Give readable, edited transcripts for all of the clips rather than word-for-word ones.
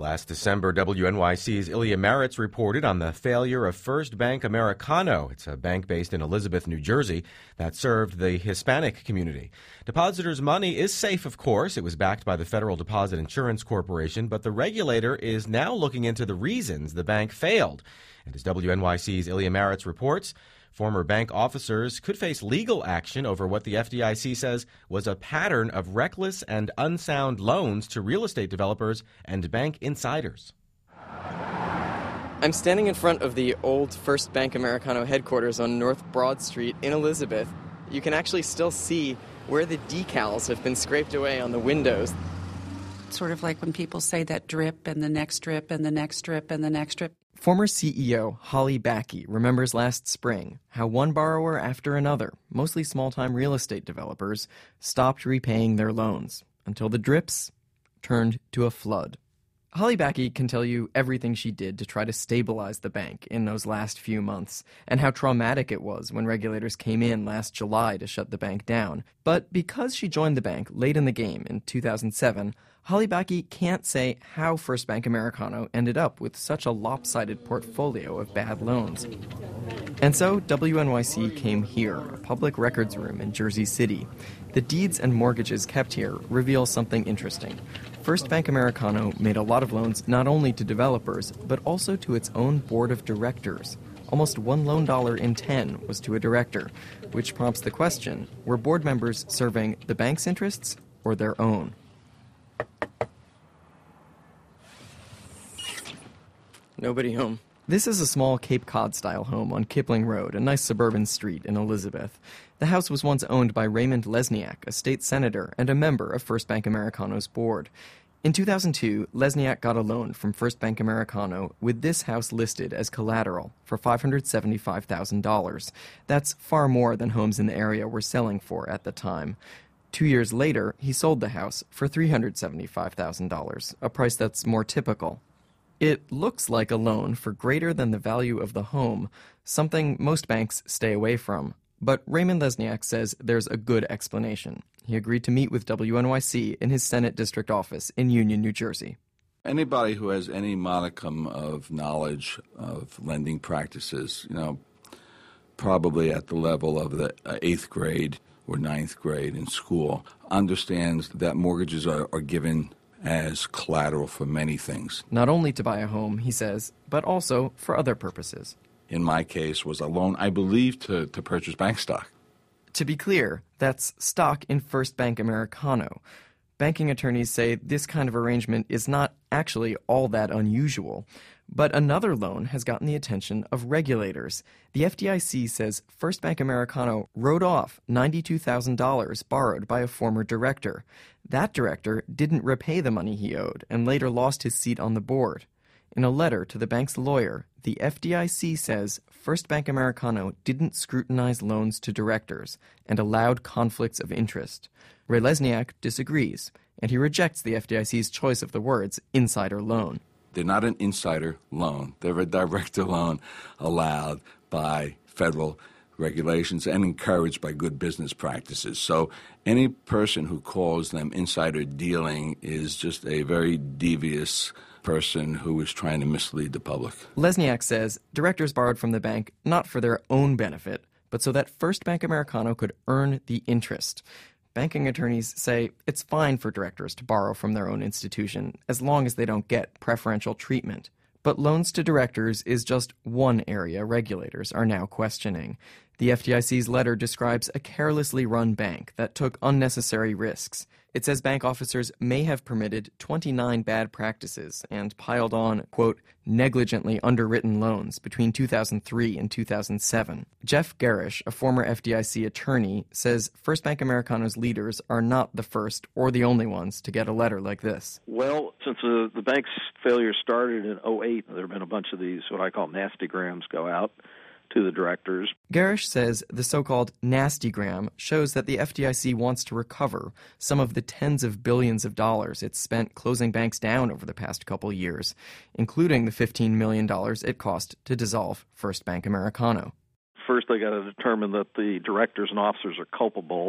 Last December, WNYC's Ilya Maritz reported on the failure of First Bank Americano. It's a bank based in Elizabeth, New Jersey, that served the Hispanic community. Depositors' money is safe, of course. It was backed by the Federal Deposit Insurance Corporation, but the regulator is now looking into the reasons the bank failed. And as WNYC's Ilya Maritz reports, former bank officers could face legal action over what the FDIC says was a pattern of reckless and unsound loans to real estate developers and bank insiders. I'm standing in front of the old First Bank Americano headquarters on North Broad Street in Elizabeth. You can actually still see where the decals have been scraped away on the windows. Sort of like when people say that drip and the next drip and the next drip and the next drip. Former CEO Holly Backey remembers last spring how one borrower after another, mostly small-time real estate developers, stopped repaying their loans until the drips turned to a flood. Holly Backey can tell you everything she did to try to stabilize the bank in those last few months and how traumatic it was when regulators came in last July to shut the bank down. But because she joined the bank late in the game in 2007, Holly Backey can't say how First Bank Americano ended up with such a lopsided portfolio of bad loans. And so WNYC came here, a public records room in Jersey City. The deeds and mortgages kept here reveal something interesting. First Bank Americano made a lot of loans not only to developers, but also to its own board of directors. Almost one loan dollar in 10 was to a director, which prompts the question, were board members serving the bank's interests or their own? Nobody home. This is a small Cape Cod-style home on Kipling Road, a nice suburban street in Elizabeth. The house was once owned by Raymond Lesniak, a state senator and a member of First Bank Americano's board. In 2002, Lesniak got a loan from First Bank Americano with this house listed as collateral for $575,000. That's far more than homes in the area were selling for at the time. 2 years later, he sold the house for $375,000, a price that's more typical. It looks like a loan for greater than the value of the home, something most banks stay away from. But Raymond Lesniak says there's a good explanation. He agreed to meet with WNYC in his Senate district office in Union, New Jersey. Anybody who has any modicum of knowledge of lending practices, probably at the level of the 8th grade or 9th grade in school, understands that mortgages are given as collateral for many things. Not only to buy a home, he says, but also for other purposes. In my case, was a loan, I believe, to purchase bank stock. To be clear, that's stock in First Bank Americano. Banking attorneys say this kind of arrangement is not actually all that unusual. But another loan has gotten the attention of regulators. The FDIC says First Bank Americano wrote off $92,000 borrowed by a former director. That director didn't repay the money he owed and later lost his seat on the board. In a letter to the bank's lawyer, the FDIC says First Bank Americano didn't scrutinize loans to directors and allowed conflicts of interest. Ray Lesniak disagrees, and he rejects the FDIC's choice of the words insider loan. They're not an insider loan. They're a director loan allowed by federal regulations and encouraged by good business practices. So any person who calls them insider dealing is just a very devious person who is trying to mislead the public. Lesniak says directors borrowed from the bank not for their own benefit, but so that First Bank Americano could earn the interest. Banking attorneys say it's fine for directors to borrow from their own institution as long as they don't get preferential treatment. But loans to directors is just one area regulators are now questioning. The FDIC's letter describes a carelessly run bank that took unnecessary risks. It says bank officers may have permitted 29 bad practices and piled on, quote, negligently underwritten loans between 2003 and 2007. Jeff Garish, a former FDIC attorney, says First Bank Americano's leaders are not the first or the only ones to get a letter like this. Well, since the bank's failure started in 2008, there have been a bunch of these, what I call nastygrams, go out to the directors. Garish says the so-called nastygram shows that the FDIC wants to recover some of the tens of billions of dollars it's spent closing banks down over the past couple years, including the $15 million it cost to dissolve First Bank Americano. First, they got to determine that the directors and officers are culpable.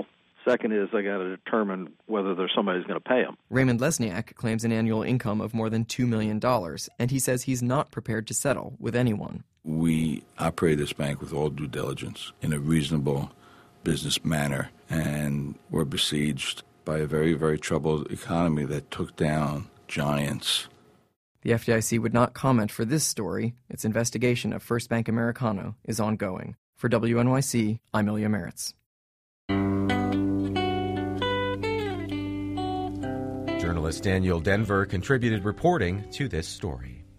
Second is they got to determine whether there's somebody who's going to pay them. Raymond Lesniak claims an annual income of more than $2 million, and he says he's not prepared to settle with anyone. We operate this bank with all due diligence in a reasonable business manner, and we're besieged by a very, very troubled economy that took down giants. The FDIC would not comment for this story. Its investigation of First Bank Americano is ongoing. For WNYC, I'm Ilya Meritz. Journalist Daniel Denver contributed reporting to this story.